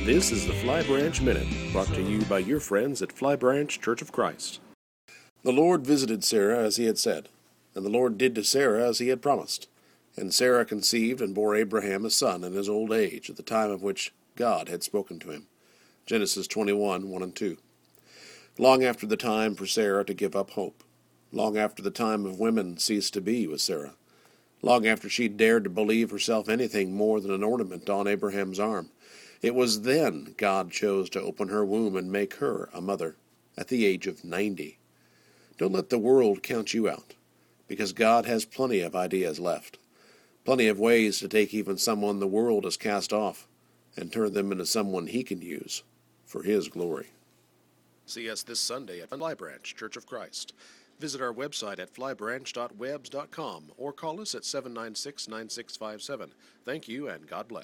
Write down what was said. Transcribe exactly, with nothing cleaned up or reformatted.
This is the Fly Branch Minute, brought to you by your friends at Fly Branch Church of Christ. The Lord visited Sarah as he had said, and the Lord did to Sarah as he had promised. And Sarah conceived and bore Abraham a son in his old age, at the time of which God had spoken to him. Genesis twenty-one, one and two. Long after the time for Sarah to give up hope, long after the time of women ceased to be with Sarah, long after she dared to believe herself anything more than an ornament on Abraham's arm, it was then God chose to open her womb and make her a mother, at the age of ninety. Don't let the world count you out, because God has plenty of ideas left, plenty of ways to take even someone the world has cast off and turn them into someone he can use for his glory. See us this Sunday at Fly Branch Church of Christ. Visit our website at fly branch dot webs dot com or call us at seven nine six, nine six five seven. Thank you and God bless.